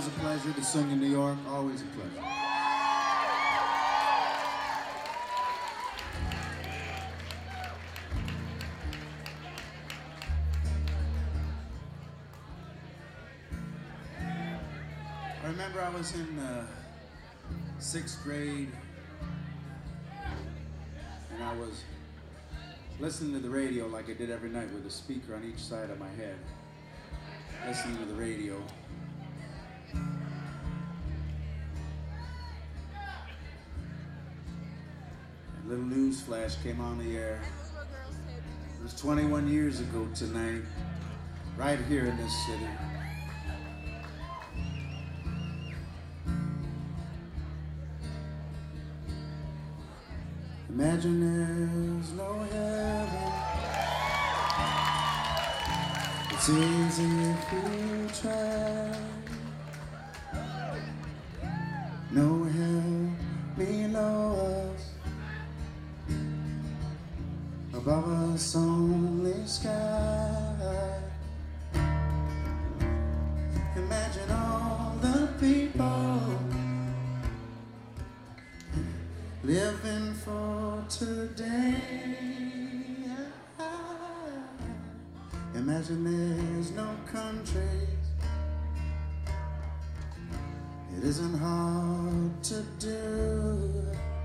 always a pleasure to sing in New York, always a pleasure. I remember I was in 6th grade and I was listening to the radio like I did every night with a speaker on each side of my head, listening to the radio. A little news flash came on the air. It was 21 years ago tonight, right here in this city. Imagine there's no heaven. It's easy if you try. No hell below us, above us only sky. Imagine all the people living for today. Imagine there's no countries. It isn't hard to do.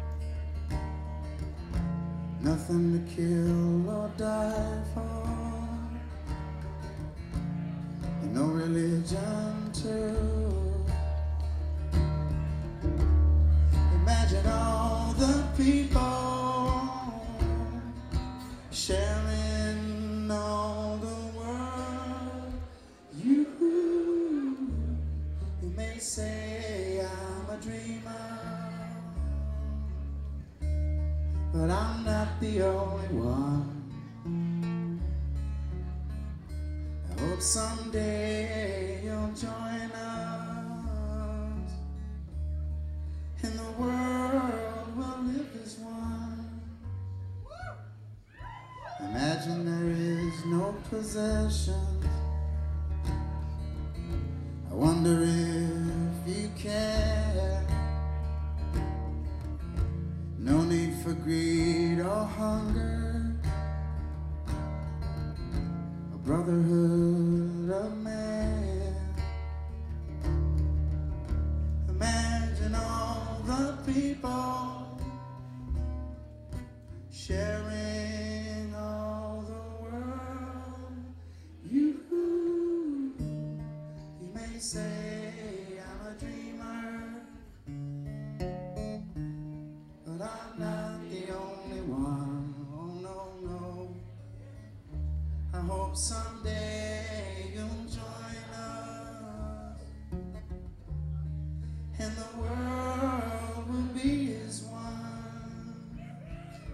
Nothing to kill or die for, and no religion too. Imagine all the people sharing all the world. You may say I'm a dreamer, but I'm not the only one. I hope someday you'll join us, and the world will live as one. Imagine there is no possessions. I wonder if you care. No need for greed or hunger, a brotherhood of man. Imagine all the people sharing all the world. You may say I'm a dreamer, but I'm not the only one. Oh no, no. I hope someday you'll join us, and the